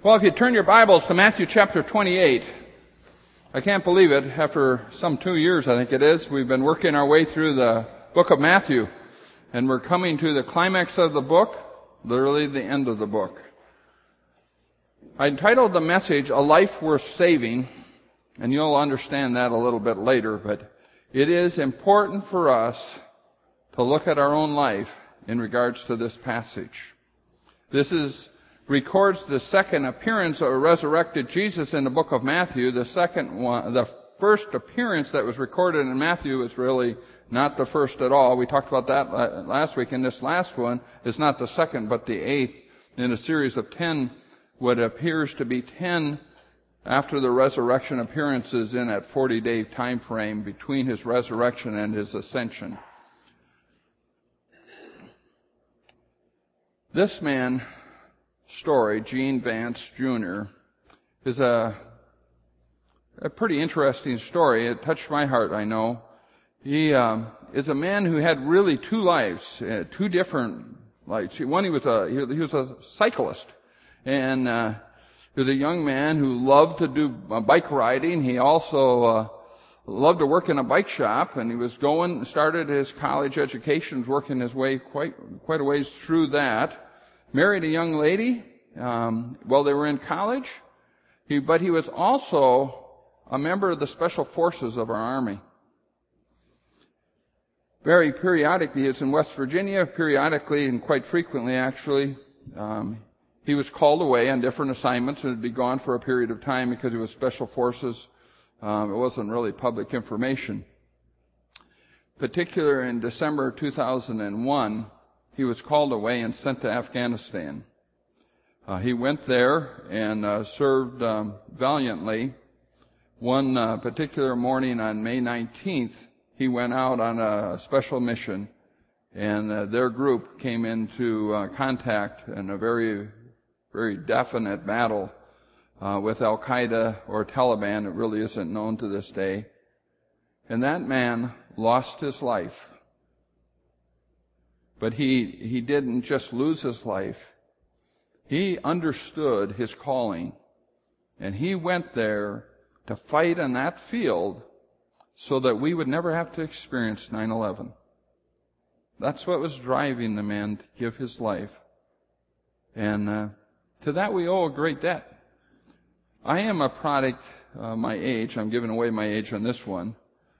Well, if you turn your Bibles to Matthew chapter 28, I can't believe it. After some 2 years, I think it is, we've been working our way through the book of Matthew, and we're coming to the climax of the book, literally the end of the book. I entitled the message, A Life Worth Saving, and you'll understand that a little bit later, but it is important for us to look at our own life in regards to this passage. This records the second appearance of a resurrected Jesus in the book of Matthew. The first appearance that was recorded in Matthew is really not the first at all. We talked about that last week, and this last one is not the second, but the eighth in a series of 10, what appears to be 10 after the resurrection appearances in that 40-day time frame between his resurrection and his ascension. This man story, Gene Vance Jr., is a pretty interesting story. It touched my heart, I know. He is a man who had really two lives, two different lives. One, he was a cyclist, and he was a young man who loved to do bike riding. He also loved to work in a bike shop, and he was started his college education, working his way quite a ways through that. Married a young lady while they were in college, but he was also a member of the special forces of our Army. Very periodically, he was in West Virginia, periodically and quite frequently actually. He was called away on different assignments and would be gone for a period of time because he was special forces. It wasn't really public information. Particular in December 2001, he was called away and sent to Afghanistan. He went there and served valiantly. One particular morning on May 19th, he went out on a special mission, and their group came into contact in a very, very definite battle with Al-Qaeda or Taliban. It really isn't known to this day. And that man lost his life. But he didn't just lose his life. He understood his calling. And he went there to fight in that field so that we would never have to experience 9/11. That's what was driving the man to give his life. And to that we owe a great debt. I am a product, my age, I'm giving away my age on this one.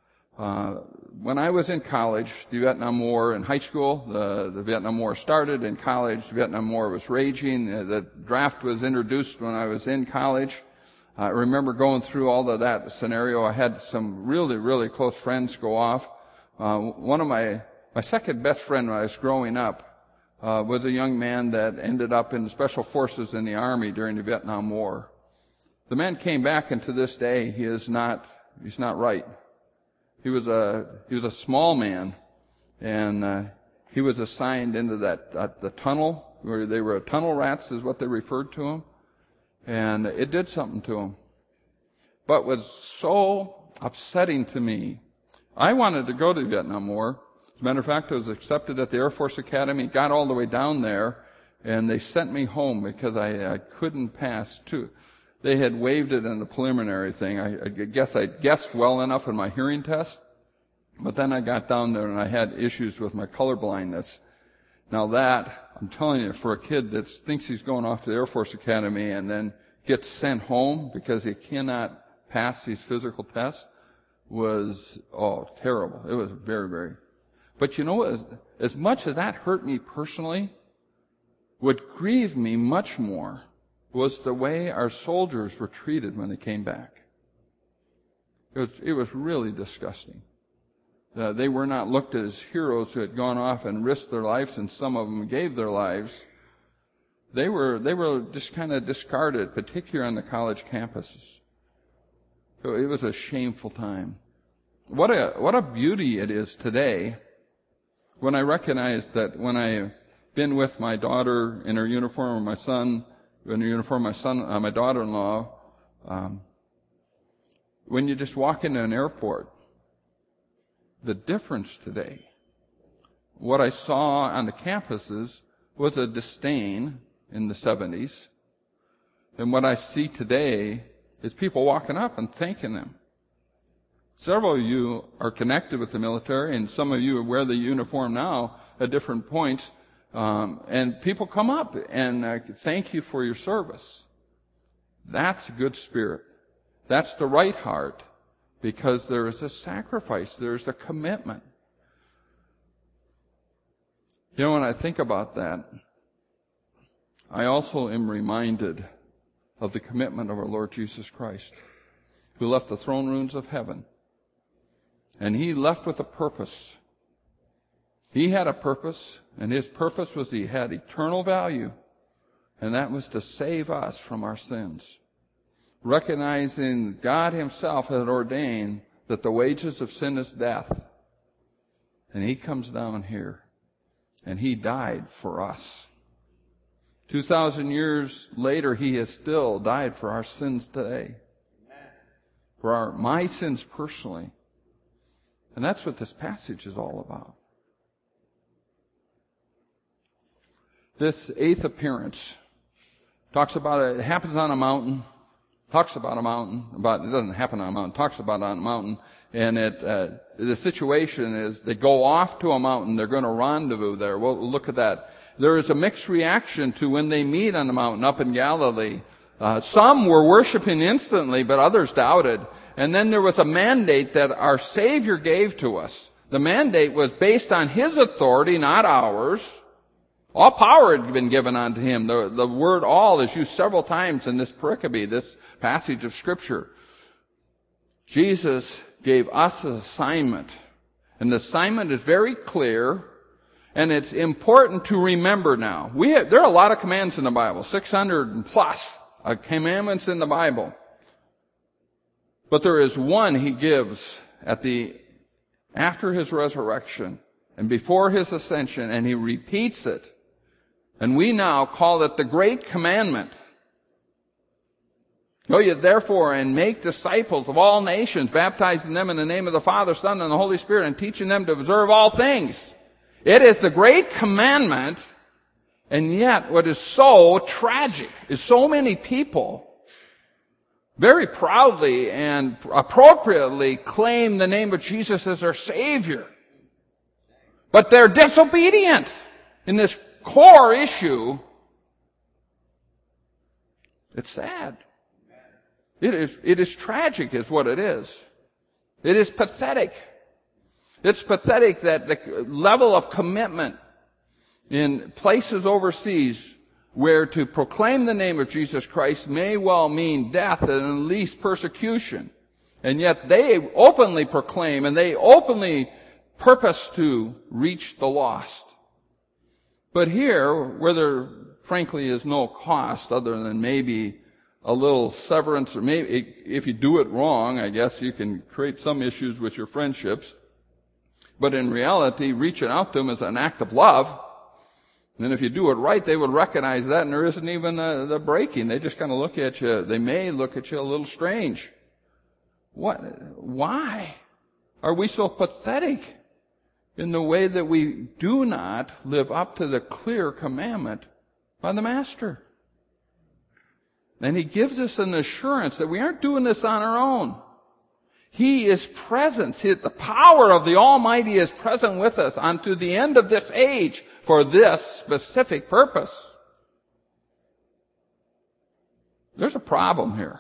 When I was in college, the Vietnam War in high school, the Vietnam War started. In college, the Vietnam War was raging. The draft was introduced when I was in college. I remember going through all of that scenario. I had some really, really close friends go off. One of my second best friend when I was growing up was a young man that ended up in the special forces in the Army during the Vietnam War. The man came back, and to this day, he's not right. He was a small man, and he was assigned into the tunnel, where they were tunnel rats is what they referred to him, and it did something to him. But was so upsetting to me. I wanted to go to the Vietnam War. As a matter of fact, I was accepted at the Air Force Academy, got all the way down there, and they sent me home because I couldn't pass two. They had waived it in the preliminary thing. I guess I guessed well enough in my hearing test, but then I got down there and I had issues with my color blindness. Now that, I'm telling you, for a kid that thinks he's going off to the Air Force Academy and then gets sent home because he cannot pass these physical tests was, terrible. It was very, very. But you know, as much as that hurt me personally, what grieved me much more was the way our soldiers were treated when they came back. It was really disgusting. They were not looked at as heroes who had gone off and risked their lives, and some of them gave their lives. They were just kind of discarded, particularly on the college campuses. So it was a shameful time. What a beauty it is today when I recognize that when I've been with my daughter in her uniform, or my son in the uniform, my daughter-in-law, when you just walk into an airport, the difference today, what I saw on the campuses was a disdain in the 70s And what I see today is people walking up and thanking them. Several of you are connected with the military, and some of you wear the uniform now at different points. And people come up and thank you for your service. That's a good spirit. That's the right heart, because there is a sacrifice. There's a commitment. You know, when I think about that, I also am reminded of the commitment of our Lord Jesus Christ, who left the throne rooms of heaven. And he left with a purpose. He had a purpose, and his purpose was he had eternal value, and that was to save us from our sins. Recognizing God himself had ordained that the wages of sin is death. And he comes down here, and he died for us. 2,000 years later, he has still died for our sins today. For my sins personally. And that's what this passage is all about. This eighth appearance talks about it happens on a mountain, talks about a mountain, it doesn't happen on a mountain, talks about it on a mountain, and the situation is they go off to a mountain, they're going to rendezvous there. We'll look at that. There is a mixed reaction to when they meet on the mountain up in Galilee. Some were worshiping instantly, but others doubted. And then there was a mandate that our Savior gave to us. The mandate was based on his authority, not ours. All power had been given unto him. The word all is used several times in this pericope, this passage of Scripture. Jesus gave us an assignment. And the assignment is very clear, and it's important to remember now. There are a lot of commands in the Bible, 600 and plus commandments in the Bible. But there is one he gives after his resurrection and before his ascension, and he repeats it. And we now call it the Great Commandment. Go ye therefore and make disciples of all nations, baptizing them in the name of the Father, Son, and the Holy Spirit, and teaching them to observe all things. It is the Great Commandment, and yet what is so tragic is so many people very proudly and appropriately claim the name of Jesus as their Savior. But they're disobedient in this core issue. It's sad. It is tragic is what it is. It is pathetic. It's pathetic that the level of commitment in places overseas where to proclaim the name of Jesus Christ may well mean death and at least persecution. And yet they openly proclaim and they openly purpose to reach the lost. But here, where there frankly is no cost other than maybe a little severance, or maybe if you do it wrong, I guess you can create some issues with your friendships. But in reality, reaching out to them is an act of love. And if you do it right, they would recognize that, and there isn't even the breaking. They just kind of look at you. They may look at you a little strange. What? Why are we so pathetic in the way that we do not live up to the clear commandment by the Master? And he gives us an assurance that we aren't doing this on our own. He is present. The power of the Almighty is present with us unto the end of this age for this specific purpose. There's a problem here.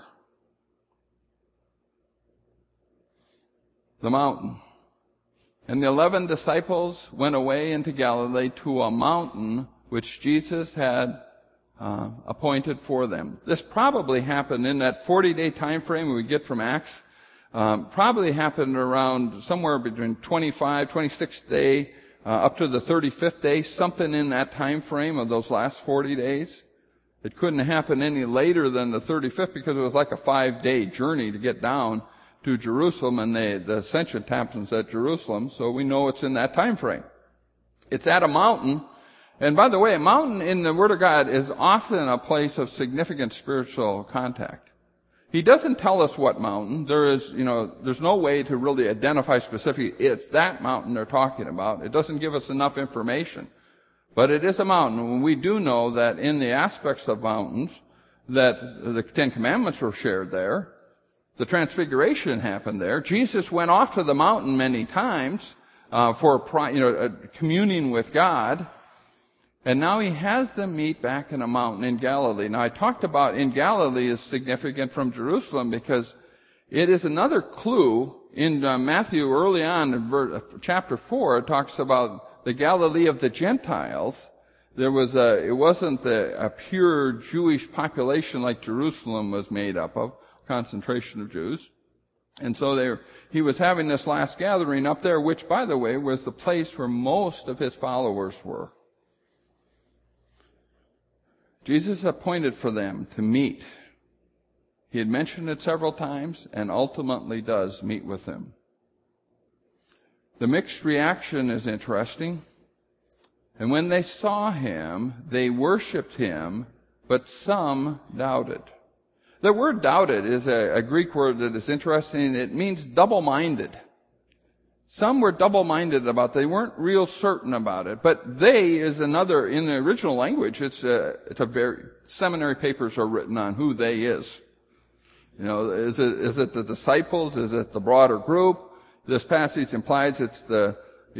The mountain. And the 11 disciples went away into Galilee to a mountain which Jesus had appointed for them. This probably happened in that 40-day time frame we get from Acts. Probably happened around somewhere between 26th day up to the 35th day, something in that time frame of those last 40 days. It couldn't happen any later than the 35th because it was like a 5-day journey to get down to Jerusalem, and the ascension happens at Jerusalem, so we know it's in that time frame. It's at a mountain. And by the way, a mountain in the Word of God is often a place of significant spiritual contact. He doesn't tell us what mountain. There's no way to really identify specifically it's that mountain they're talking about. It doesn't give us enough information. But it is a mountain. And we do know that in the aspects of mountains, that the Ten Commandments were shared there. The Transfiguration happened there. Jesus went off to the mountain many times for communing with God. And now he has them meet back in a mountain in Galilee. Now I talked about in Galilee is significant from Jerusalem because it is another clue. In Matthew early on in chapter 4, it talks about the Galilee of the Gentiles. It wasn't a pure Jewish population like Jerusalem was made up of, concentration of Jews. And so he was having this last gathering up there, which, by the way, was the place where most of his followers were. Jesus appointed for them to meet. He had mentioned it several times and ultimately does meet with them. The mixed reaction is interesting. And when they saw him, they worshiped him, but some doubted. The word doubted is a Greek word that is interesting. It means double-minded. Some were double-minded about it. They weren't real certain about it. But they is another, in the original language, it's a very, seminary papers are written on who they is. Is it the disciples? Is it the broader group? This passage implies it's the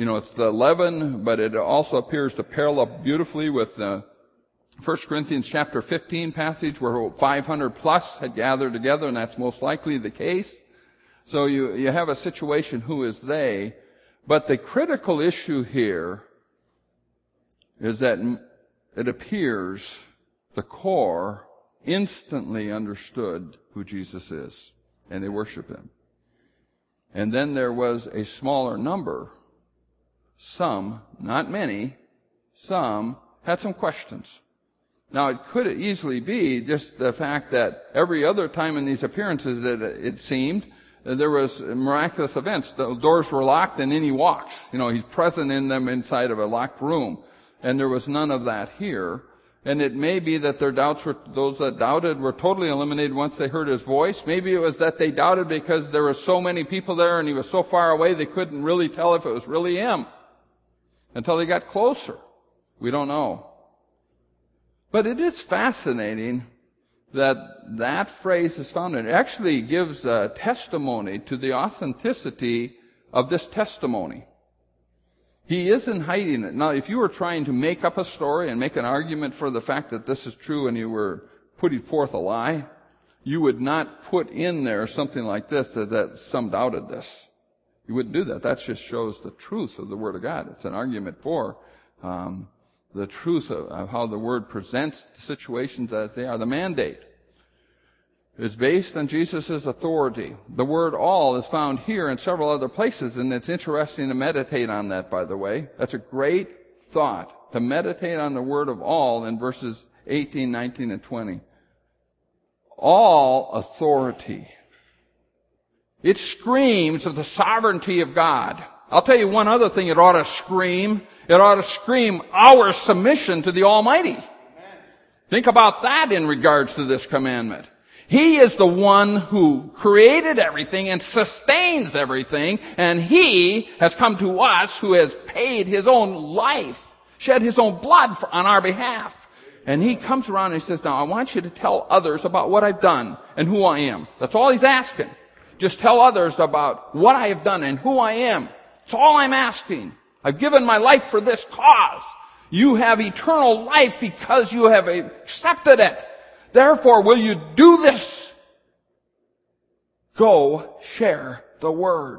11, but it also appears to parallel beautifully with the 1 Corinthians chapter 15 passage where 500 plus had gathered together, and that's most likely the case. So you have a situation, who is they? But the critical issue here is that it appears the core instantly understood who Jesus is, and they worship him. And then there was a smaller number. Some, not many, some had some questions. Now, it could easily be just the fact that every other time in these appearances that it seemed, there was miraculous events. The doors were locked and in he walks. He's present in them inside of a locked room. And there was none of that here. And it may be that those that doubted were totally eliminated once they heard his voice. Maybe it was that they doubted because there were so many people there and he was so far away they couldn't really tell if it was really him until they got closer. We don't know. But it is fascinating that phrase is found in it. It actually gives a testimony to the authenticity of this testimony. He isn't hiding it. Now, if you were trying to make up a story and make an argument for the fact that this is true and you were putting forth a lie, you would not put in there something like this, that some doubted this. You wouldn't do that. That just shows the truth of the Word of God. It's an argument for the truth of how the Word presents the situations as they are. The mandate is based on Jesus' authority. The word all is found here in several other places, and it's interesting to meditate on that, by the way. That's a great thought, to meditate on the word of all in verses 18, 19, and 20. All authority. It screams of the sovereignty of God. I'll tell you one other thing it ought to scream. It ought to scream our submission to the Almighty. Amen. Think about that in regards to this commandment. He is the one who created everything and sustains everything, and he has come to us who has paid his own life, shed his own blood on our behalf. And he comes around and he says, now I want you to tell others about what I've done and who I am. That's all he's asking. Just tell others about what I have done and who I am. That's all I'm asking. I've given my life for this cause. You have eternal life because you have accepted it. Therefore, will you do this? Go share the word.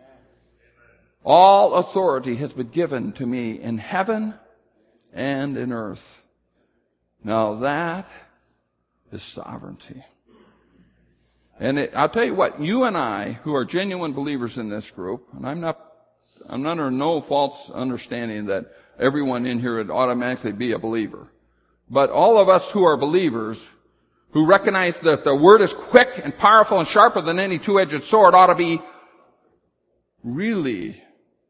All authority has been given to me in heaven and in earth. Now that is sovereignty. And I'll tell you what, you and I, who are genuine believers in this group, and I'm under no false understanding that everyone in here would automatically be a believer. But all of us who are believers, who recognize that the word is quick and powerful and sharper than any two-edged sword, ought to be really,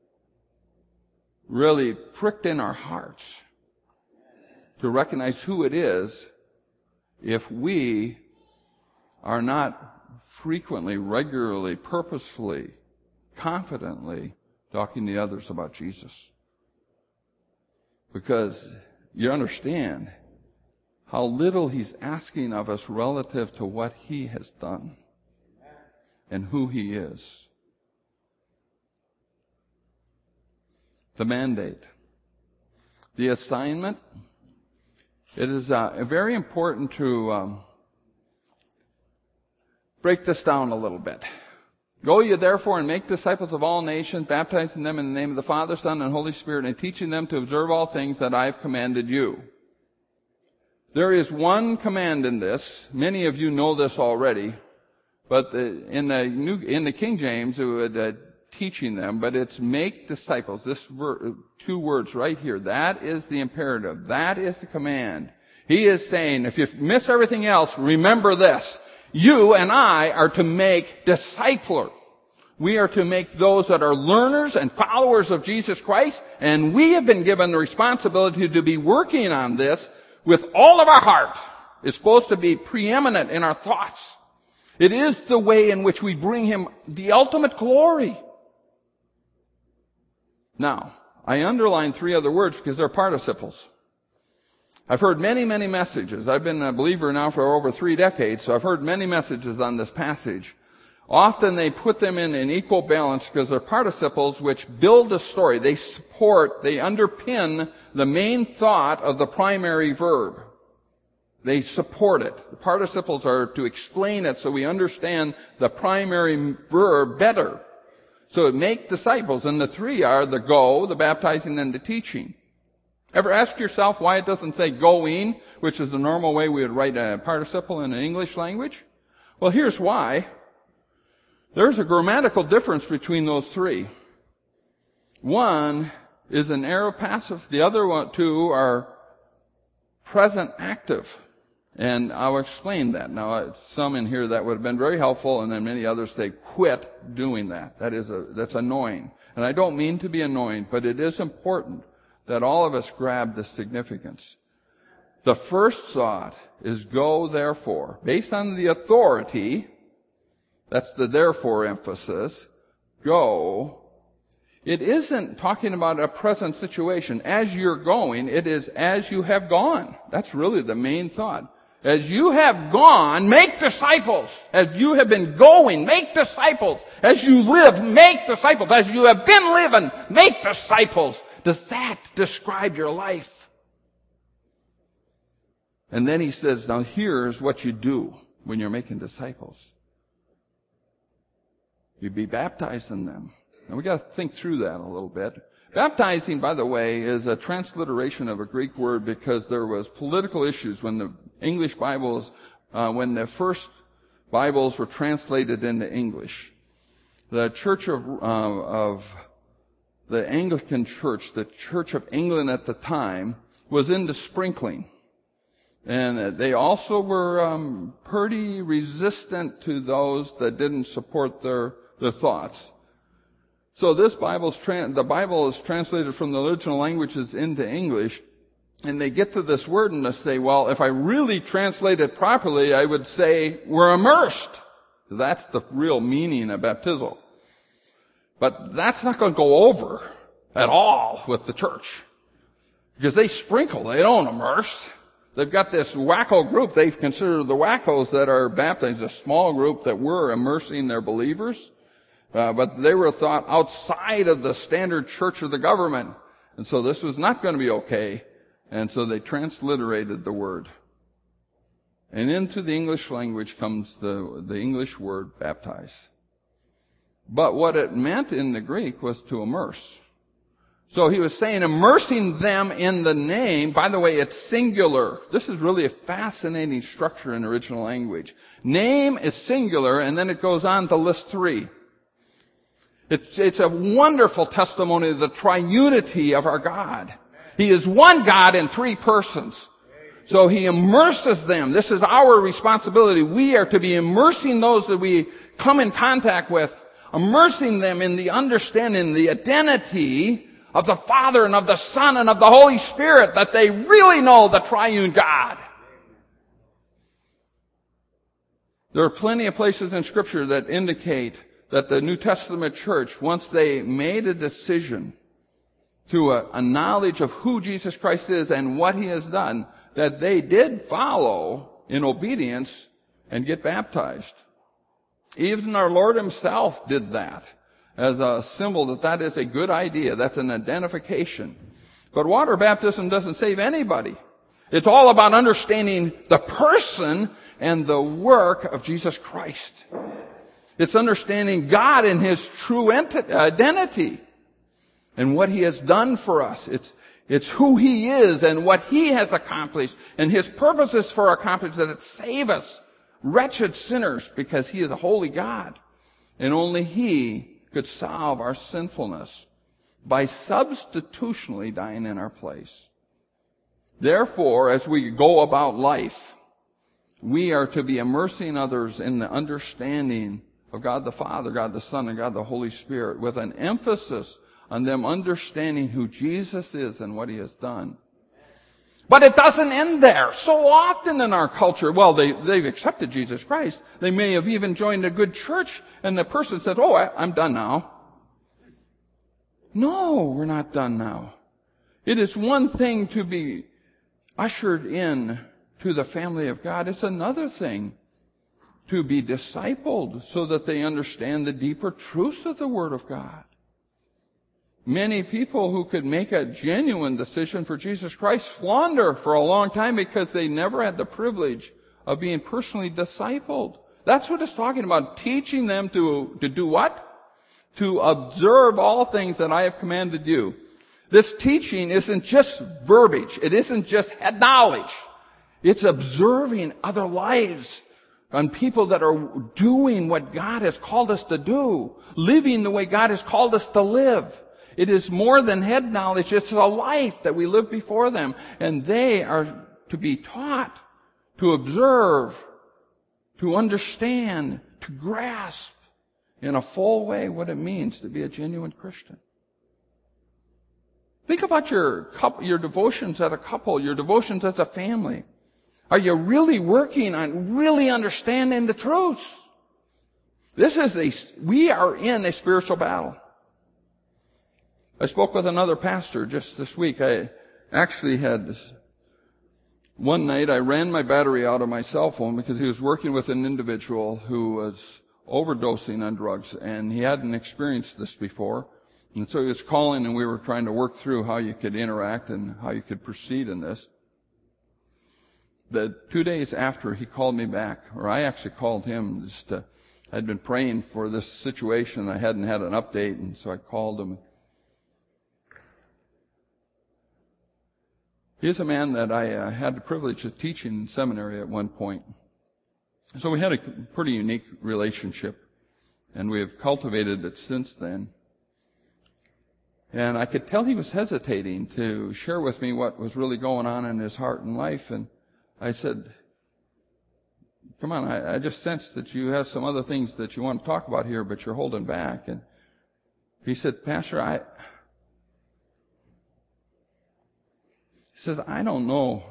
really pricked in our hearts to recognize who it is if we are not frequently, regularly, purposefully, confidently talking to others about Jesus. Because you understand how little he's asking of us relative to what he has done and who he is. The mandate. The assignment. It is very important to break this down a little bit. Go ye therefore and make disciples of all nations, baptizing them in the name of the Father, Son, and Holy Spirit, and teaching them to observe all things that I have commanded you. There is one command in this. Many of you know this already, but in the King James, it would teaching them, but it's make disciples. This two words right here. That is the imperative. That is the command. He is saying, if you miss everything else, remember this. You and I are to make disciples. We are to make those that are learners and followers of Jesus Christ, and we have been given the responsibility to be working on this with all of our heart. It's supposed to be preeminent in our thoughts. It is the way in which we bring him the ultimate glory. Now, I underline 3 other words because they're participles. I've heard many, many messages. I've been a believer now for over 3 decades, so I've heard many messages on this passage. Often they put them in an equal balance because they're participles which build a story. They underpin the main thought of the primary verb. They support it. The participles are to explain it so we understand the primary verb better. So make disciples, and the 3 are the go, the baptizing, and the teaching. Ever ask yourself why it doesn't say going, which is the normal way we would write a participle in an English language? Well, here's why. There's a grammatical difference between those 3. One is an aorist passive. The other 2 are present active. And I'll explain that. Now, some in here that would have been very helpful, and then many others say, quit doing that. That's annoying. And I don't mean to be annoying, but it is important that all of us grab the significance. The first thought is go therefore. Based on the authority, that's the therefore emphasis, go. It isn't talking about a present situation. As you're going, it is as you have gone. That's really the main thought. As you have gone, make disciples. As you have been going, make disciples. As you live, make disciples. As you have been living, make disciples. Does that describe your life? And then he says, now here's what you do when you're making disciples. You be baptized in them. And we got to think through that a little bit. Baptizing, by the way, is a transliteration of a Greek word because there was political issues when the English Bibles, when the first Bibles were translated into English. The Church of the Anglican Church, the Church of England at the time, was into sprinkling. And they also were pretty resistant to those that didn't support their thoughts. So this the Bible is translated from the original languages into English, and they get to this word and they say, well, if I really translate it properly, I would say we're immersed. That's the real meaning of baptizo. But that's not going to go over at all with the church. Because they sprinkle, they don't immerse. They've got this wacko group. They've considered the wackos that are baptized a small group that were immersing their believers. But they were thought outside of the standard church of the government. And so this was not going to be okay. And so they transliterated the word. And into the English language comes the English word baptize. But what it meant in the Greek was to immerse. So he was saying immersing them in the name. By the way, it's singular. This is really a fascinating structure in original language. Name is singular, and then it goes on to list 3. It's a wonderful testimony of the triunity of our God. He is one God in 3 persons. So he immerses them. This is our responsibility. We are to be immersing those that we come in contact with, immersing them in the understanding, the identity of the Father and of the Son and of the Holy Spirit, that they really know the triune God. There are plenty of places in Scripture that indicate that the New Testament church, once they made a decision to a knowledge of who Jesus Christ is and what he has done, that they did follow in obedience and get baptized. Even our Lord himself did that as a symbol that is a good idea. That's an identification. But water baptism doesn't save anybody. It's all about understanding the person and the work of Jesus Christ. It's understanding God in his true identity and what he has done for us. It's who he is and what he has accomplished. And his purposes for accomplished that it save us, wretched sinners, because he is a holy God. And only he could solve our sinfulness by substitutionally dying in our place. Therefore, as we go about life, we are to be immersing others in the understanding of God the Father, God the Son, and God the Holy Spirit, with an emphasis on them understanding who Jesus is and what he has done. But it doesn't end there. So often in our culture, well, they've accepted Jesus Christ. They may have even joined a good church, and the person says, oh, I'm done now. No, we're not done now. It is one thing to be ushered in to the family of God. It's another thing to be discipled so that they understand the deeper truths of the Word of God. Many people who could make a genuine decision for Jesus Christ flounder for a long time because they never had the privilege of being personally discipled. That's what it's talking about, teaching them to do what? To observe all things that I have commanded you. This teaching isn't just verbiage. It isn't just head knowledge. It's observing other lives and people that are doing what God has called us to do, living the way God has called us to live. It is more than head knowledge. It's a life that we live before them. And they are to be taught, to observe, to understand, to grasp in a full way what it means to be a genuine Christian. Think about your devotions as a couple, your devotions as a family. Are you really working on really understanding the truths? We are in a spiritual battle. I spoke with another pastor just this week. I actually had, one night I ran my battery out of my cell phone because he was working with an individual who was overdosing on drugs, and he hadn't experienced this before. And so he was calling, and we were trying to work through how you could interact and how you could proceed in this. The 2 days after, he called me back, or I actually called him. I'd been praying for this situation. I hadn't had an update, and so I called him. He is a man that I had the privilege of teaching in seminary at one point. So we had a pretty unique relationship, and we have cultivated it since then. And I could tell he was hesitating to share with me what was really going on in his heart and life. And I said, come on, I just sensed that you have some other things that you want to talk about here, but you're holding back. And he said, Pastor, he says, I don't know.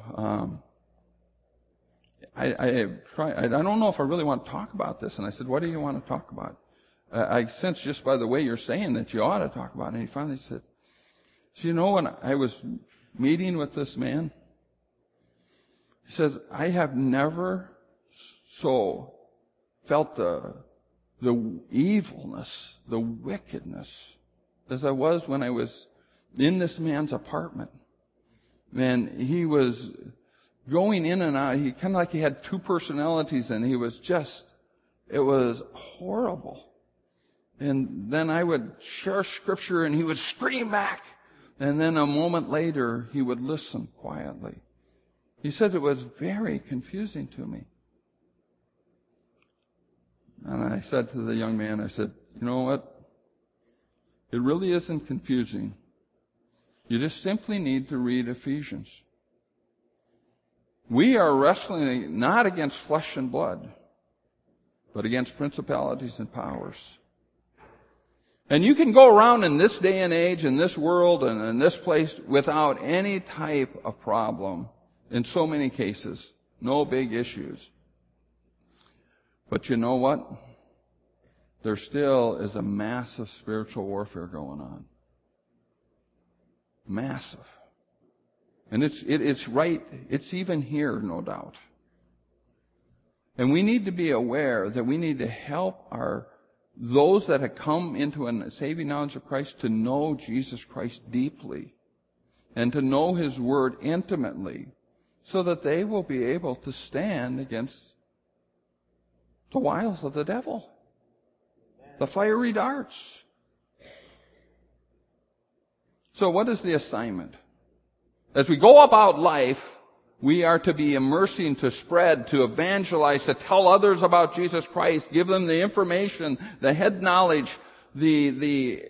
I don't know if I really want to talk about this. And I said, what do you want to talk about? I sense just by the way you're saying that you ought to talk about it. And he finally said, so you know, when I was meeting with this man, he says, I have never so felt the evilness, the wickedness, as I was when I was in this man's apartment. And he was going in and out. He kind of like he had two personalities, and it was horrible. And then I would share scripture, and he would scream back. And then a moment later, he would listen quietly. He said it was very confusing to me. And I said to the young man, I said, you know what? It really isn't confusing. You just simply need to read Ephesians. We are wrestling not against flesh and blood, but against principalities and powers. And you can go around in this day and age, in this world, and in this place without any type of problem. In so many cases, no big issues. But you know what? There still is a massive spiritual warfare going on. Massive. And it's right, it's even here, no doubt. And we need to be aware that we need to help those that have come into a saving knowledge of Christ to know Jesus Christ deeply and to know His Word intimately so that they will be able to stand against the wiles of the devil, the fiery darts. So what is the assignment? As we go about life, we are to be immersing, to spread, to evangelize, to tell others about Jesus Christ, give them the information, the head knowledge, the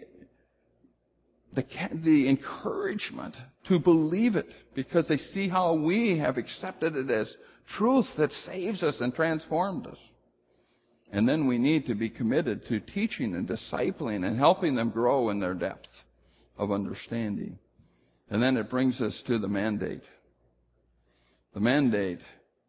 encouragement to believe it, because they see how we have accepted it as truth that saves us and transformed us. And then we need to be committed to teaching and discipling and helping them grow in their depth of understanding. And then it brings us to the mandate. The mandate,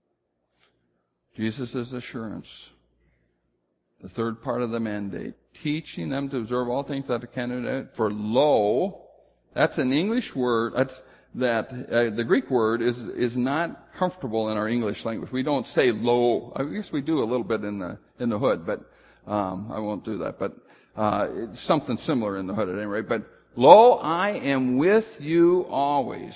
Jesus' assurance. The third part of the mandate, teaching them to observe all things that are commanded. For lo, that's an English word. The Greek word is not comfortable in our English language. We don't say lo. I guess we do a little bit in the hood, but I won't do that. But it's something similar in the hood at any rate. But lo, I am with you always.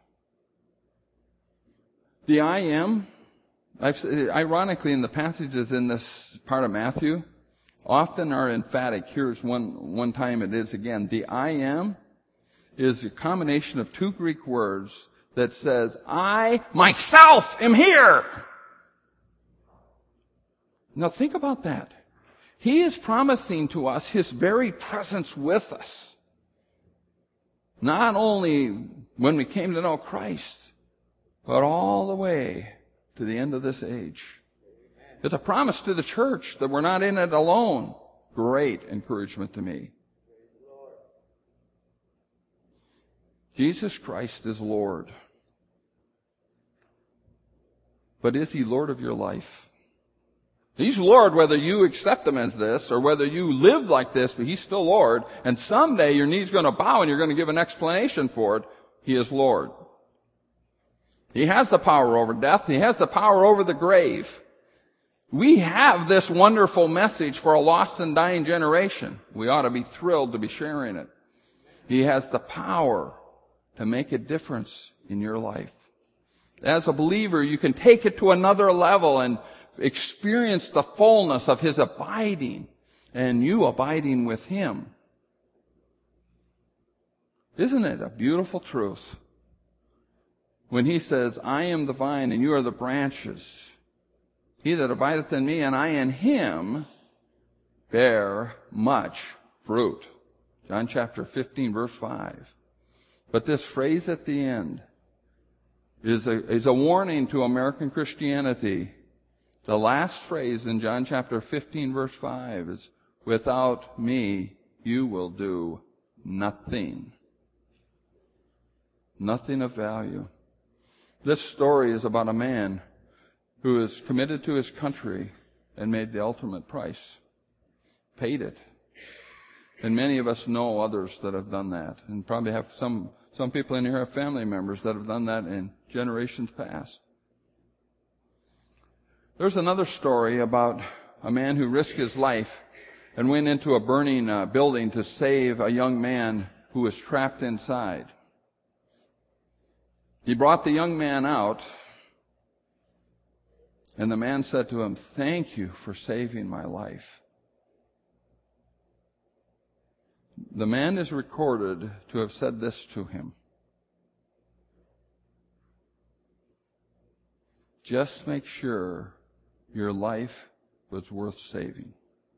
The I am, ironically, in the passages in this part of Matthew, often are emphatic. Here's one time it is again. The I am is a combination of two Greek words that says, I myself am here. Now think about that. He is promising to us His very presence with us. Not only when we came to know Christ, but all the way to the end of this age. It's a promise to the church that we're not in it alone. Great encouragement to me. Jesus Christ is Lord. But is He Lord of your life? He's Lord whether you accept Him as this or whether you live like this, but He's still Lord. And someday your knee's going to bow and you're going to give an explanation for it. He is Lord. He has the power over death. He has the power over the grave. We have this wonderful message for a lost and dying generation. We ought to be thrilled to be sharing it. He has the power to make a difference in your life. As a believer, you can take it to another level and experience the fullness of His abiding and you abiding with Him. Isn't it a beautiful truth? When He says, I am the vine and you are the branches. He that abideth in me and I in him bear much fruit. John chapter 15 verse 5. But this phrase at the end is a warning to American Christianity. The last phrase in John chapter 15 verse 5 is, without me you will do nothing. Nothing of value. This story is about a man who is committed to his country and made the ultimate price. Paid it. And many of us know others that have done that. And probably have some people in here have family members that have done that in generations past. There's another story about a man who risked his life and went into a burning building to save a young man who was trapped inside. He brought the young man out, and the man said to him, thank you for saving my life. The man is recorded to have said this to him. Just make sure your life was worth saving.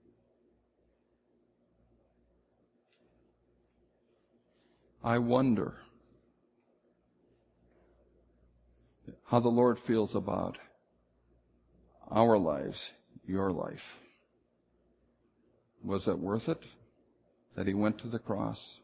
I wonder how the Lord feels about our lives, your life. Was it worth it that He went to the cross?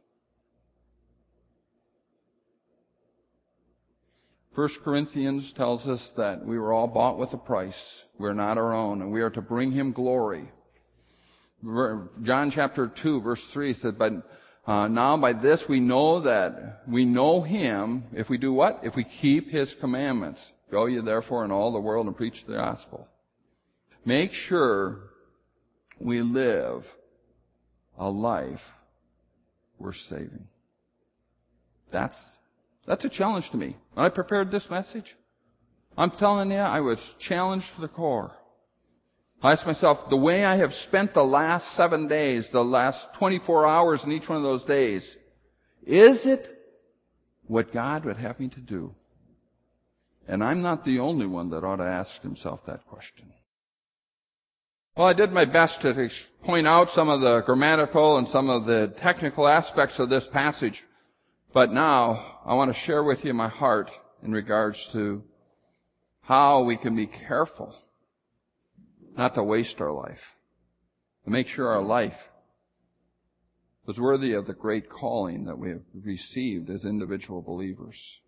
1 Corinthians tells us that we were all bought with a price. We're not our own, and we are to bring Him glory. John chapter 2, verse 3 said, but Now by this we know that we know Him if we do what? If we keep His commandments. Go ye therefore in all the world and preach the gospel. Make sure we live a life worth saving. That's a challenge to me. When I prepared this message, I'm telling you, I was challenged to the core. I asked myself, the way I have spent the last 7 days, the last 24 hours in each one of those days, is it what God would have me to do? And I'm not the only one that ought to ask himself that question. Well, I did my best to point out some of the grammatical and some of the technical aspects of this passage. But now, I want to share with you my heart in regards to how we can be careful not to waste our life, to make sure our life was worthy of the great calling that we have received as individual believers.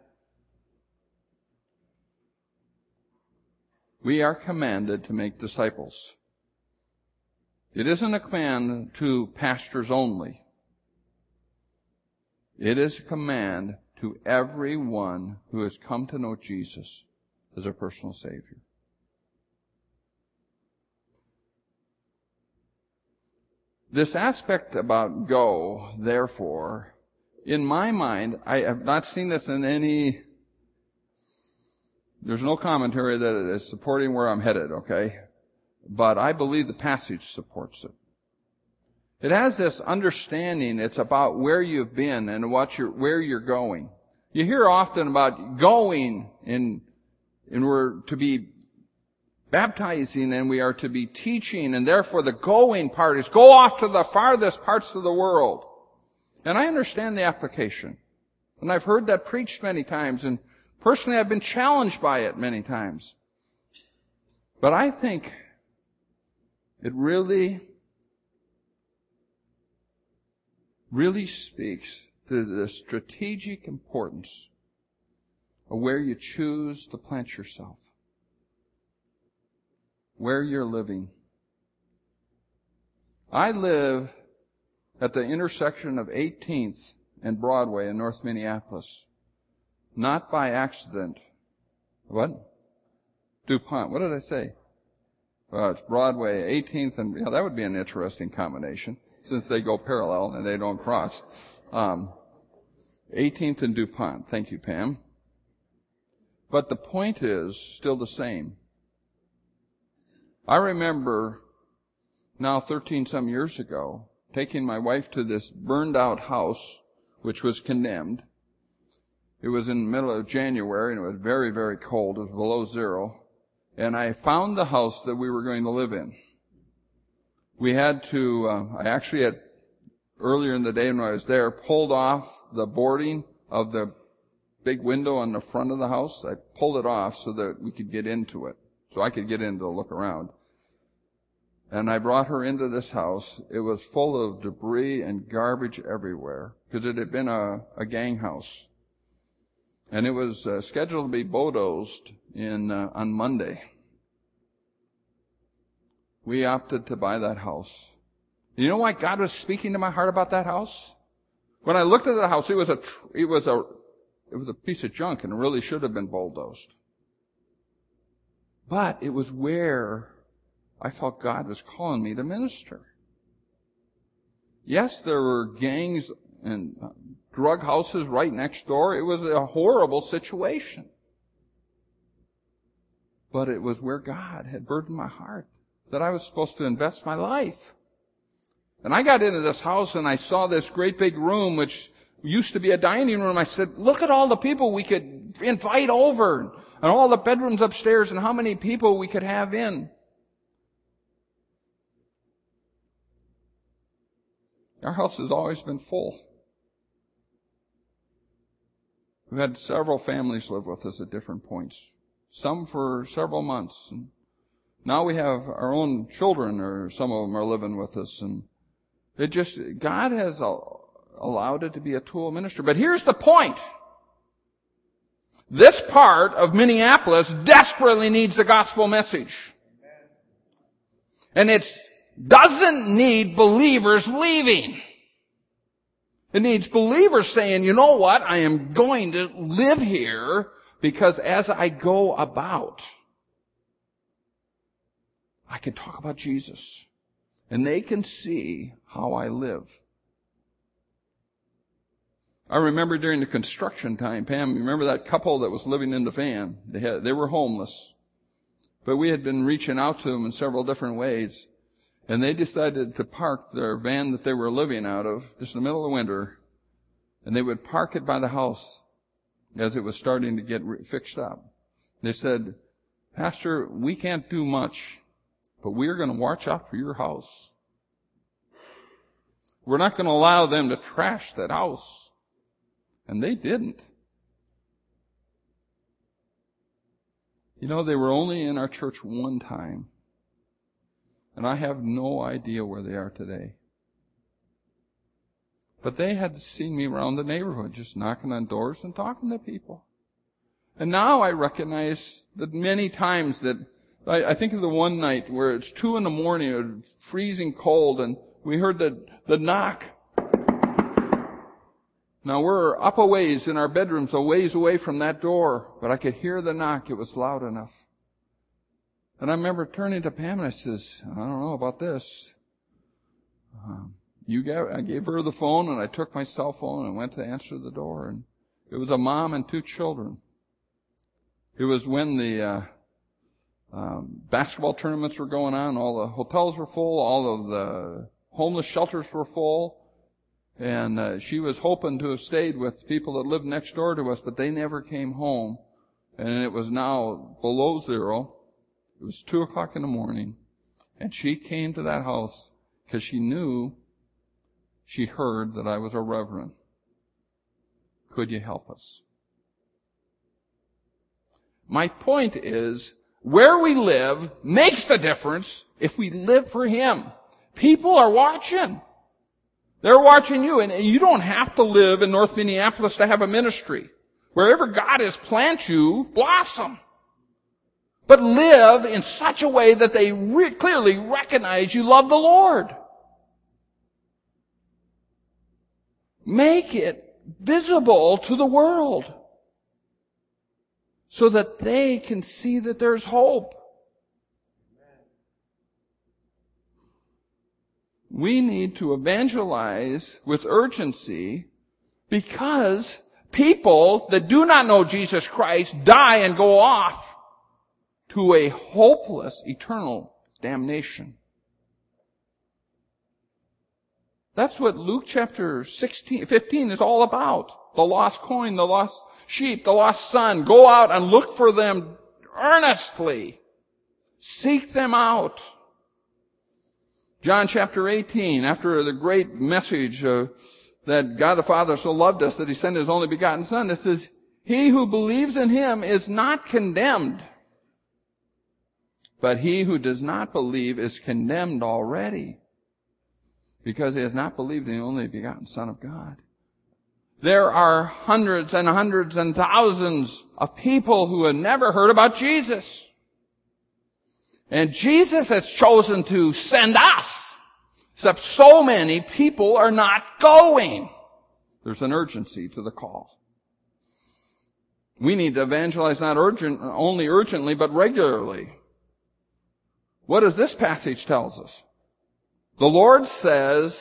We are commanded to make disciples. It isn't a command to pastors only. It is a command to everyone who has come to know Jesus as a personal Savior. This aspect about go, therefore, in my mind, I have not seen this in any, there's no commentary that it is supporting where I'm headed, okay? But I believe the passage supports it. It has this understanding, it's about where you've been and where you're going. You hear often about going and we're to be baptizing and we are to be teaching, and therefore the going part is go off to the farthest parts of the world. And I understand the application. And I've heard that preached many times, and personally I've been challenged by it many times. But I think it really speaks to the strategic importance of where you choose to plant yourself, where you're living. I live at the intersection of 18th and Broadway in North Minneapolis, not by accident. What? DuPont. What did I say? It's Broadway, 18th, and that would be an interesting combination, since they go parallel and they don't cross. 18th and DuPont. Thank you, Pam. But the point is still the same. I remember now 13 some years ago taking my wife to this burned out house which was condemned. It was in the middle of January and it was very, very cold. It was below zero. And I found the house that we were going to live in. We had to, I actually had, earlier in the day when I was there, pulled off the boarding of the big window on the front of the house. I pulled it off so that we could get into it, so I could get in to look around. And I brought her into this house. It was full of debris and garbage everywhere, because it had been a gang house. And it was scheduled to be bulldozed on Monday. We opted to buy that house. You know why God was speaking to my heart about that house? When I looked at the house, it was a piece of junk and it really should have been bulldozed. But it was where I felt God was calling me to minister. Yes, there were gangs and drug houses right next door. It was a horrible situation. But it was where God had burdened my heart, that I was supposed to invest my life. And I got into this house and I saw this great big room which used to be a dining room. I said, look at all the people we could invite over, and all the bedrooms upstairs, and how many people we could have in. Our house has always been full. We've had several families live with us at different points, some for several months. And now we have our own children, or some of them are living with us. And God has allowed it to be a tool of ministry. But here's the point. This part of Minneapolis desperately needs the gospel message. And it doesn't need believers leaving. It needs believers saying, you know what? I am going to live here because as I go about, I can talk about Jesus. And they can see how I live. I remember during the construction time, Pam, remember that couple that was living in the van? They were homeless. But we had been reaching out to them in several different ways. And they decided to park their van that they were living out of just in the middle of winter. And they would park it by the house as it was starting to get fixed up. They said, Pastor, we can't do much, but we're going to watch out for your house. We're not going to allow them to trash that house. And they didn't. You know, they were only in our church one time. And I have no idea where they are today. But they had seen me around the neighborhood, just knocking on doors and talking to people. And now I recognize that many times that, I think of the one night where it's 2 a.m, it's freezing cold, and we heard the knock. Now we're up a ways in our bedrooms, a ways away from that door, but I could hear the knock. It was loud enough. And I remember turning to Pam and I says, I don't know about this. I gave her the phone and I took my cell phone and went to answer the door. And it was a mom and 2 children. It was when the basketball tournaments were going on. All the hotels were full. All of the homeless shelters were full. And she was hoping to have stayed with people that lived next door to us, but they never came home. And it was now below zero. It was 2 o'clock in the morning. And she came to that house because she heard that I was a reverend. Could you help us? My point is, where we live makes the difference if we live for Him. People are watching. They're watching you, and you don't have to live in North Minneapolis to have a ministry. Wherever God has planted you, blossom. But live in such a way that they clearly recognize you love the Lord. Make it visible to the world so that they can see that there's hope. We need to evangelize with urgency because people that do not know Jesus Christ die and go off to a hopeless eternal damnation. That's what Luke chapter 15 is all about. The lost coin, the lost sheep, the lost son. Go out and look for them earnestly. Seek them out. John chapter 18, after the great message that God the Father so loved us that He sent His only begotten Son, it says, He who believes in Him is not condemned, but he who does not believe is condemned already, because he has not believed in the only begotten Son of God. There are hundreds and hundreds and thousands of people who have never heard about Jesus. And Jesus has chosen to send us, except so many people are not going. There's an urgency to the call. We need to evangelize not only urgently, but regularly. What does this passage tell us? The Lord says,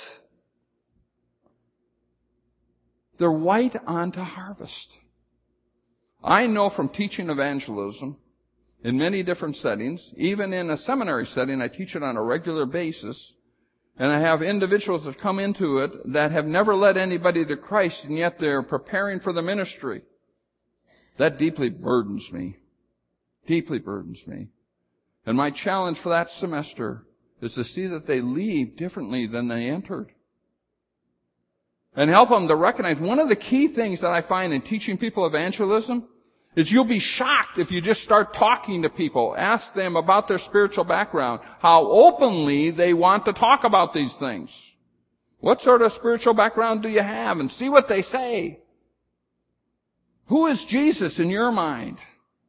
they're white unto harvest. I know from teaching evangelism in many different settings, even in a seminary setting, I teach it on a regular basis, and I have individuals that come into it that have never led anybody to Christ, and yet they're preparing for the ministry. That deeply burdens me. Deeply burdens me. And my challenge for that semester is to see that they leave differently than they entered. And help them to recognize one of the key things that I find in teaching people evangelism is you'll be shocked if you just start talking to people. Ask them about their spiritual background, how openly they want to talk about these things. What sort of spiritual background do you have? And see what they say. Who is Jesus in your mind?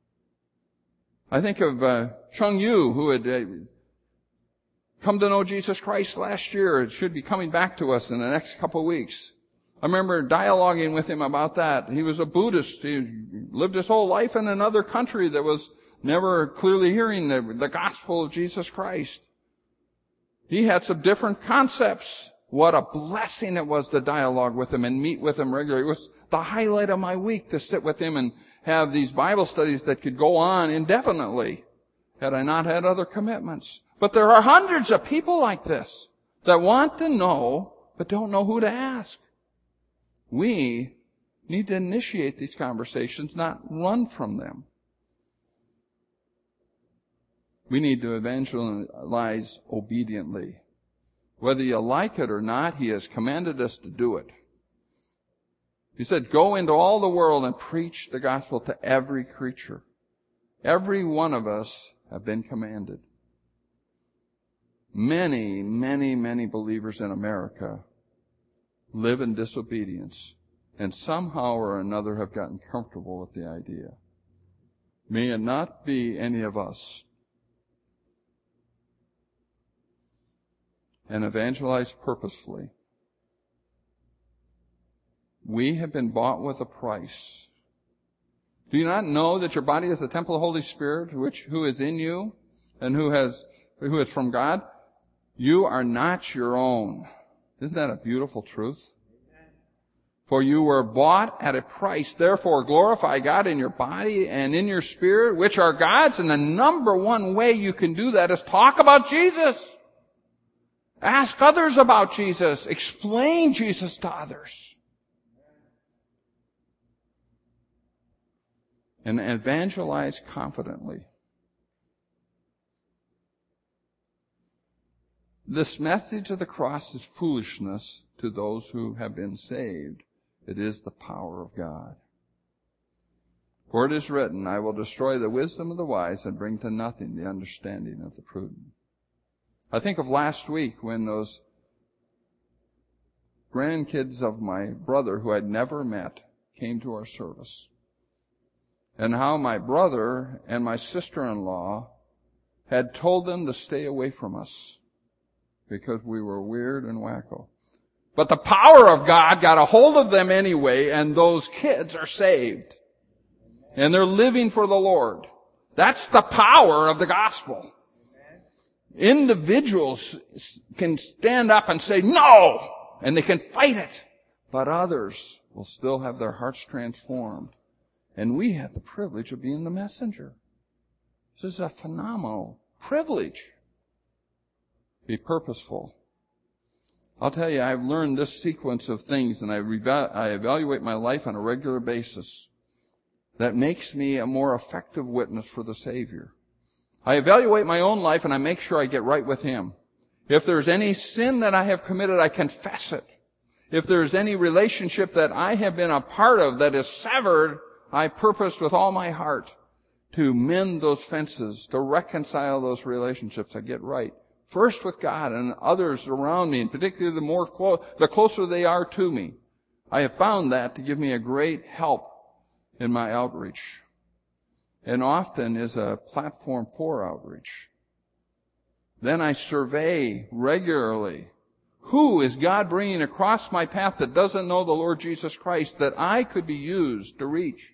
I think of Chung Yu, who had come to know Jesus Christ last year. It should be coming back to us in the next couple of weeks. I remember dialoguing with him about that. He was a Buddhist. He lived his whole life in another country that was never clearly hearing the gospel of Jesus Christ. He had some different concepts. What a blessing it was to dialogue with him and meet with him regularly. It was the highlight of my week to sit with him and have these Bible studies that could go on indefinitely had I not had other commitments. But there are hundreds of people like this that want to know but don't know who to ask. We need to initiate these conversations, not run from them. We need to evangelize obediently. Whether you like it or not, He has commanded us to do it. He said, go into all the world and preach the gospel to every creature. Every one of us have been commanded. Many, many, many believers in America live in disobedience, and somehow or another have gotten comfortable with the idea. May it not be any of us. And evangelize purposefully. We have been bought with a price. Do you not know that your body is the temple of the Holy Spirit, who is in you, and who is from God? You are not your own. Isn't that a beautiful truth? For you were bought at a price. Therefore, glorify God in your body and in your spirit, which are God's. And the number one way you can do that is talk about Jesus. Ask others about Jesus. Explain Jesus to others. And evangelize confidently. This message of the cross is foolishness to those who have been saved. It is the power of God. For it is written, I will destroy the wisdom of the wise and bring to nothing the understanding of the prudent. I think of last week when those grandkids of my brother who I'd never met came to our service. And how my brother and my sister-in-law had told them to stay away from us because we were weird and wacko. But the power of God got a hold of them anyway, and those kids are saved. And they're living for the Lord. That's the power of the gospel. Individuals can stand up and say, no! And they can fight it. But others will still have their hearts transformed. And we have the privilege of being the messenger. This is a phenomenal privilege. Be purposeful. I'll tell you, I've learned this sequence of things, and I evaluate my life on a regular basis. That makes me a more effective witness for the Savior. I evaluate my own life, and I make sure I get right with Him. If there's any sin that I have committed, I confess it. If there's any relationship that I have been a part of that is severed, I purpose with all my heart to mend those fences, to reconcile those relationships. I get right. First with God and others around me, and particularly the closer they are to me. I have found that to give me a great help in my outreach. And often is a platform for outreach. Then I survey regularly. Who is God bringing across my path that doesn't know the Lord Jesus Christ that I could be used to reach?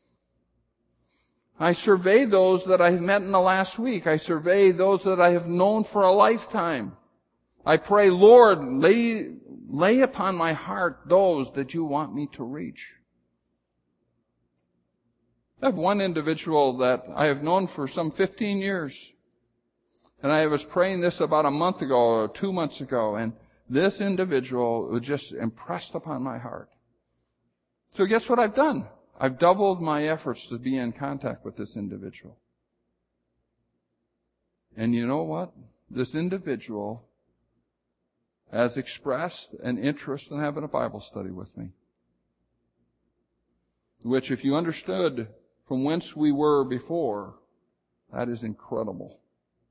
I survey those that I have met in the last week. I survey those that I have known for a lifetime. I pray, Lord, lay upon my heart those that you want me to reach. I have one individual that I have known for some 15 years. And I was praying this about a month ago or 2 months ago, and this individual was just impressed upon my heart. So guess what I've done? I've doubled my efforts to be in contact with this individual. And you know what? This individual has expressed an interest in having a Bible study with me. Which, if you understood from whence we were before, that is incredible.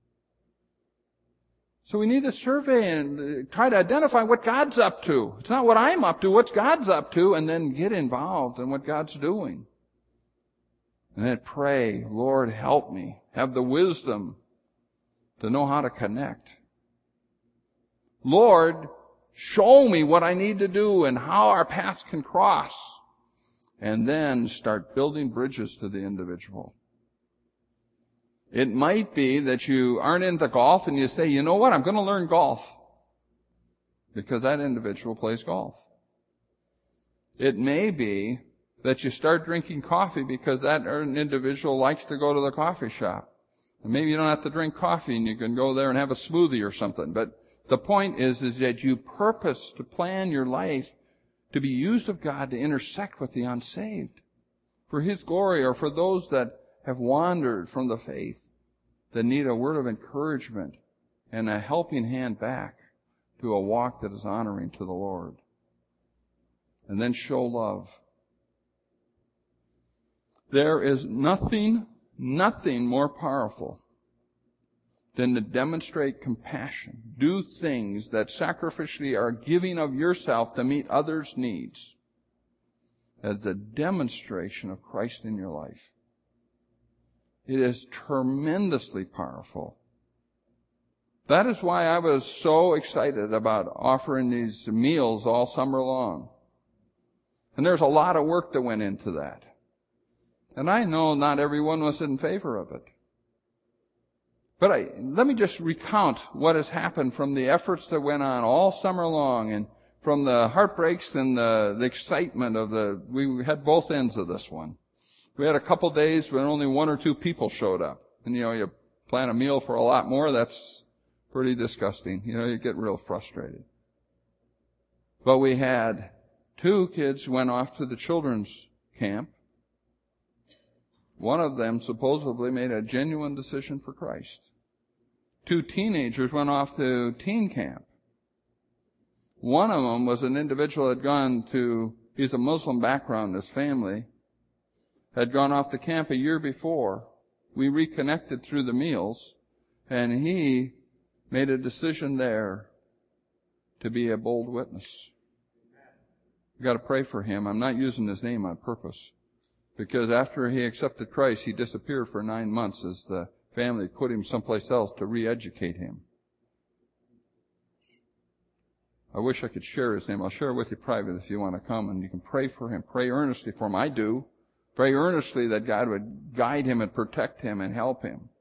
So we need to survey and try to identify what God's up to. It's not what I'm up to, what's God's up to, and then get involved in what God's doing. And then pray, Lord, help me. Have the wisdom to know how to connect. Lord, show me what I need to do and how our paths can cross. And then start building bridges to the individual. It might be that you aren't into golf and you say, you know what, I'm going to learn golf. Because that individual plays golf. It may be that you start drinking coffee because that individual likes to go to the coffee shop. And maybe you don't have to drink coffee and you can go there and have a smoothie or something. But the point is that you purpose to plan your life to be used of God to intersect with the unsaved for His glory, or for those that have wandered from the faith, that need a word of encouragement and a helping hand back to a walk that is honoring to the Lord. And then show love. There is nothing more powerful than to demonstrate compassion. Do things that sacrificially are giving of yourself to meet others' needs as a demonstration of Christ in your life. It is tremendously powerful. That is why I was so excited about offering these meals all summer long. And there's a lot of work that went into that. And I know not everyone was in favor of it. But let me just recount what has happened from the efforts that went on all summer long, and from the heartbreaks and the excitement of we had both ends of this one. We had a couple days when only 1 or 2 people showed up. And you plan a meal for a lot more, that's pretty disgusting. You get real frustrated. But we had 2 kids who went off to the children's camp. One of them supposedly made a genuine decision for Christ. 2 teenagers went off to teen camp. One of them was an individual who had gone to, he's a Muslim background, his family, had gone off to camp a year before. We reconnected through the meals, and he made a decision there to be a bold witness. You've got to pray for him. I'm not using his name on purpose, because after he accepted Christ, he disappeared for 9 months as the family put him someplace else to re-educate him. I wish I could share his name. I'll share it with you privately if you want to come, and you can pray for him. Pray earnestly for him. I do. Pray earnestly that God would guide him and protect him and help him.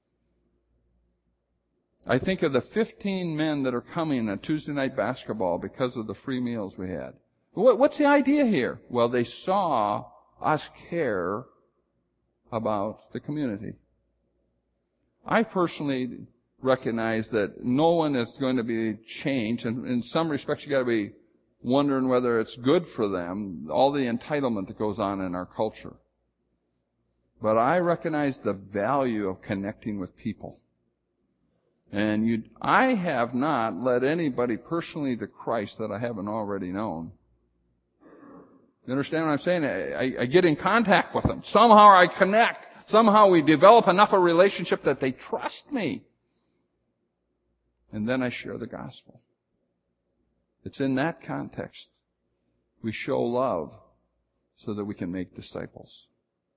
I think of the 15 men that are coming on Tuesday night basketball because of the free meals we had. What's the idea here? Well, they saw us care about the community. I personally recognize that no one is going to be changed, and in some respects you got to be wondering whether it's good for them, all the entitlement that goes on in our culture. But I recognize the value of connecting with people. And I have not led anybody personally to Christ that I haven't already known. You understand what I'm saying? I get in contact with them. Somehow I connect. Somehow we develop enough of a relationship that they trust me. And then I share the gospel. It's in that context we show love so that we can make disciples.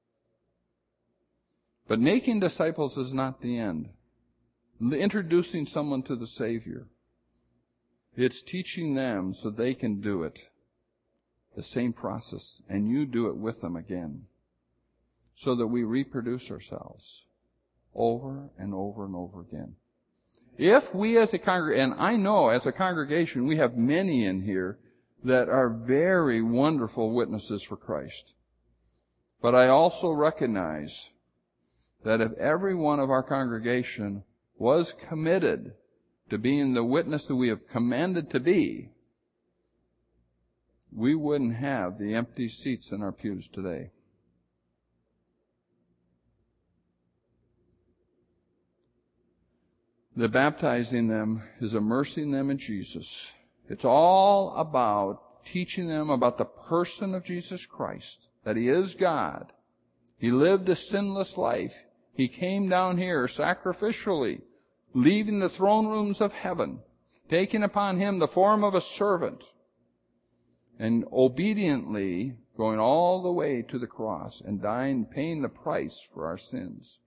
But making disciples is not the end. Introducing someone to the Savior, it's teaching them so they can do it. The same process, and you do it with them again, so that we reproduce ourselves over and over and over again. If we as a congregation, and I know as a congregation we have many in here that are very wonderful witnesses for Christ, but I also recognize that if every one of our congregation was committed to being the witness that we have commanded to be, we wouldn't have the empty seats in our pews today. The baptizing them is immersing them in Jesus. It's all about teaching them about the person of Jesus Christ, that He is God. He lived a sinless life. He came down here sacrificially, leaving the throne rooms of heaven, taking upon Him the form of a servant, and obediently going all the way to the cross and dying, paying the price for our sins.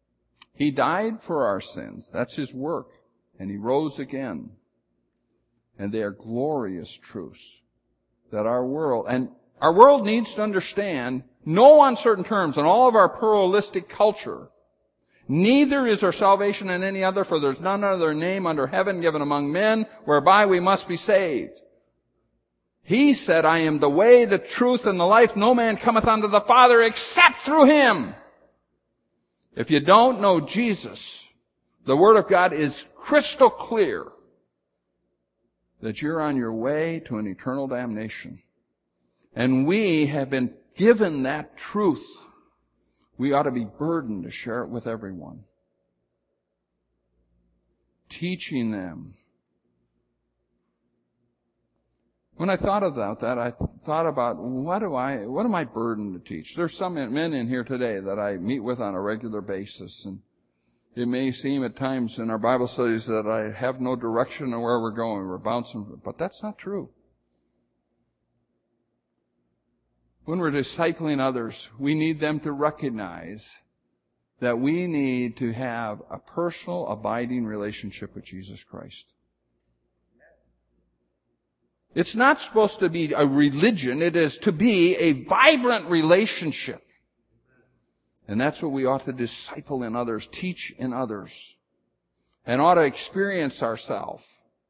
He died for our sins. That's His work. And He rose again. And they are glorious truths that our world needs to understand, no uncertain terms in all of our pluralistic culture. Neither is there salvation in any other, for there's none other name under heaven given among men whereby we must be saved. He said, I am the way, the truth, and the life. No man cometh unto the Father except through him. If you don't know Jesus, the Word of God is crystal clear that you're on your way to an eternal damnation. And we have been given that truth. We ought to be burdened to share it with everyone. Teaching them. When I thought about that, I thought about what am I burdened to teach? There's some men in here today that I meet with on a regular basis, and it may seem at times in our Bible studies that I have no direction on where we're going. We're bouncing, but that's not true. When we're discipling others, we need them to recognize that we need to have a personal, abiding relationship with Jesus Christ. It's not supposed to be a religion. It is to be a vibrant relationship. And that's what we ought to disciple in others, teach in others, and ought to experience ourselves.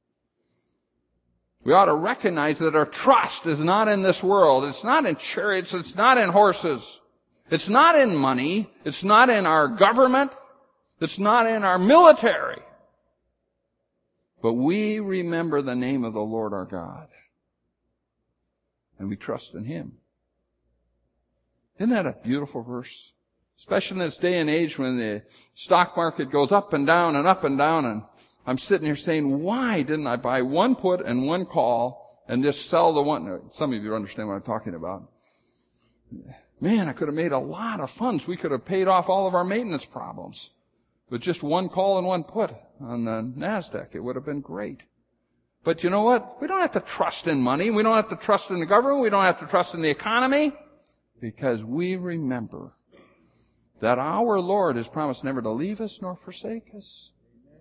We ought to recognize that our trust is not in this world. It's not in chariots. It's not in horses. It's not in money. It's not in our government. It's not in our military. But we remember the name of the Lord our God. And we trust in Him. Isn't that a beautiful verse? Especially in this day and age when the stock market goes up and down and up and down, and I'm sitting here saying, why didn't I buy one put and one call and just sell the one? Some of you understand what I'm talking about. Man, I could have made a lot of funds. We could have paid off all of our maintenance problems with just one call and one put on the NASDAQ. It would have been great. But you know what? We don't have to trust in money. We don't have to trust in the government. We don't have to trust in the economy, because we remember that our Lord has promised never to leave us nor forsake us.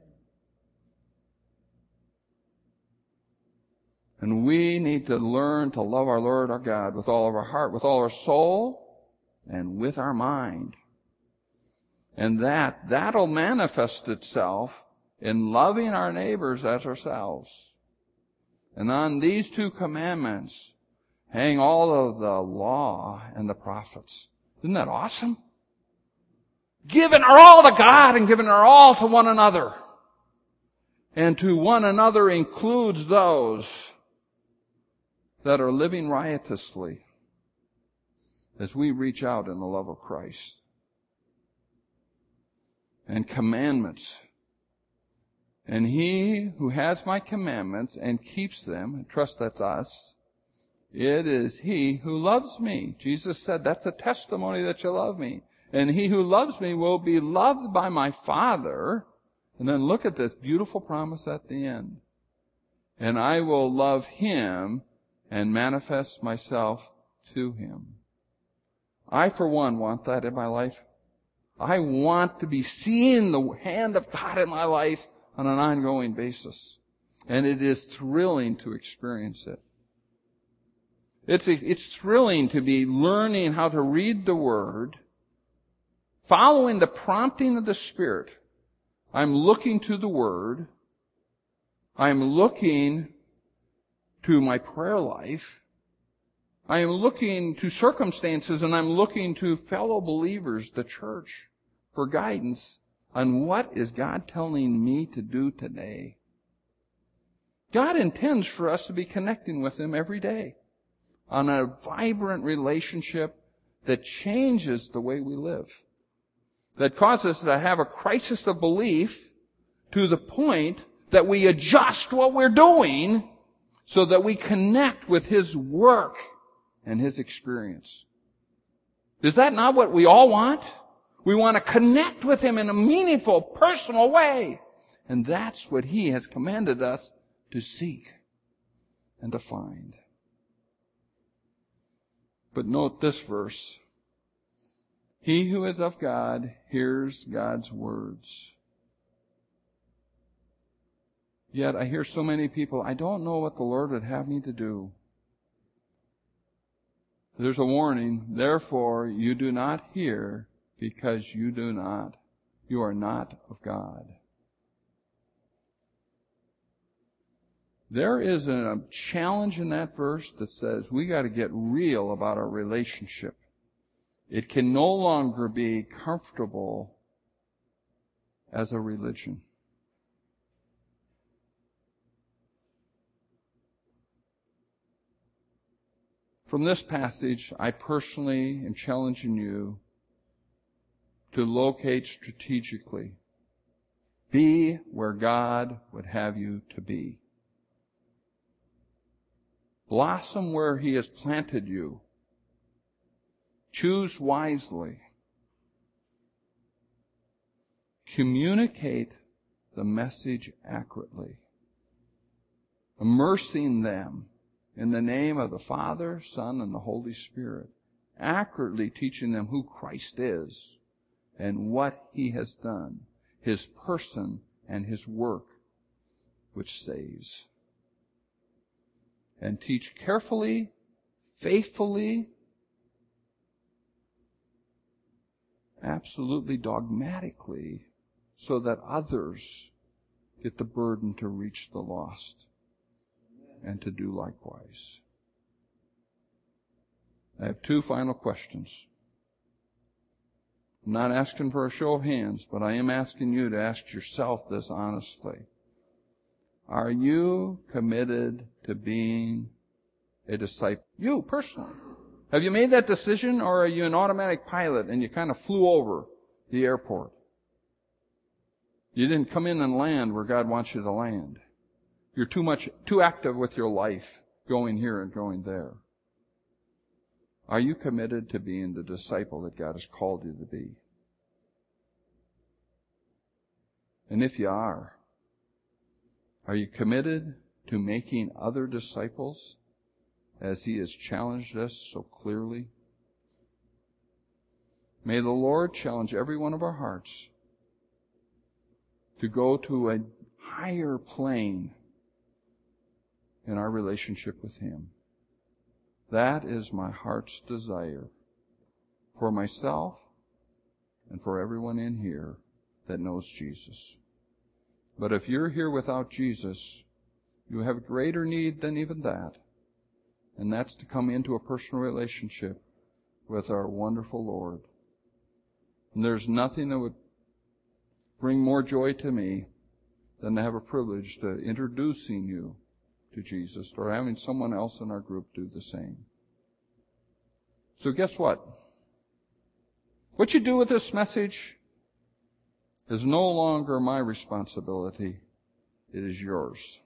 And we need to learn to love our Lord our God with all of our heart, with all our soul, and with our mind. And that'll manifest itself in loving our neighbors as ourselves. And on these two commandments hang all of the law and the prophets. Isn't that awesome? Giving our all to God and giving our all to one another. And to one another includes those that are living riotously as we reach out in the love of Christ. And commandments. And he who has my commandments and keeps them, and trust that's us, it is he who loves me. Jesus said, that's a testimony that you love me. And he who loves me will be loved by my Father. And then look at this beautiful promise at the end. And I will love him and manifest myself to him. I, for one, want that in my life. I want to be seeing the hand of God in my life on an ongoing basis. And it is thrilling to experience it. It's thrilling to be learning how to read the Word, following the prompting of the Spirit. I'm looking to the Word. I'm looking to my prayer life. I am looking to circumstances, and I'm looking to fellow believers, the church, for guidance on what is God telling me to do today. God intends for us to be connecting with Him every day on a vibrant relationship that changes the way we live, that causes us to have a crisis of belief to the point that we adjust what we're doing so that we connect with His work and His experience. Is that not what we all want? We want to connect with Him in a meaningful, personal way. And that's what He has commanded us to seek and to find. But note this verse. He who is of God hears God's words. Yet I hear so many people, I don't know what the Lord would have me to do. There's a warning, therefore you do not hear because you are not of God. There is a challenge in that verse that says we got to get real about our relationship. It can no longer be comfortable as a religion. From this passage, I personally am challenging you to locate strategically. Be where God would have you to be. Blossom where He has planted you. Choose wisely. Communicate the message accurately. Immersing them in the name of the Father, Son, and the Holy Spirit. Accurately teaching them who Christ is and what He has done. His person and His work, which saves. And teach carefully, faithfully, absolutely dogmatically, so that others get the burden to reach the lost and to do likewise. I have two final questions. I'm not asking for a show of hands, but I am asking you to ask yourself this honestly. Are you committed to being a disciple? You, personally. Have you made that decision, or are you an automatic pilot and you kind of flew over the airport? You didn't come in and land where God wants you to land. You're too active with your life, going here and going there. Are you committed to being the disciple that God has called you to be? And if you are you committed to making other disciples as He has challenged us so clearly? May the Lord challenge every one of our hearts to go to a higher plane in our relationship with Him. That is my heart's desire for myself and for everyone in here that knows Jesus. But if you're here without Jesus, you have a greater need than even that. And that's to come into a personal relationship with our wonderful Lord. And there's nothing that would bring more joy to me than to have a privilege to introducing you to Jesus, or having someone else in our group do the same. So guess what? What you do with this message is no longer my responsibility. It is yours.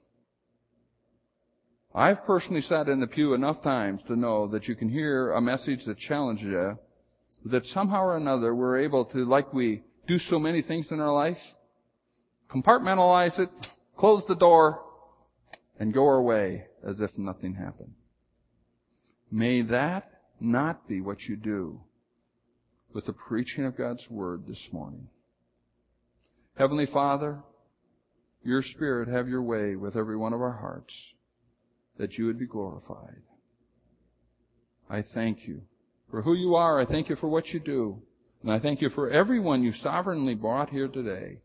I've personally sat in the pew enough times to know that you can hear a message that challenges you, that somehow or another we're able to, like we do so many things in our life, compartmentalize it, close the door, and go our way as if nothing happened. May that not be what you do with the preaching of God's Word this morning. Heavenly Father, your Spirit have your way with every one of our hearts, that you would be glorified. I thank you for who you are. I thank you for what you do. And I thank you for everyone you sovereignly brought here today.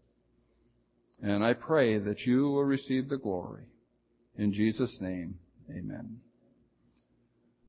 And I pray that you will receive the glory. In Jesus' name, amen.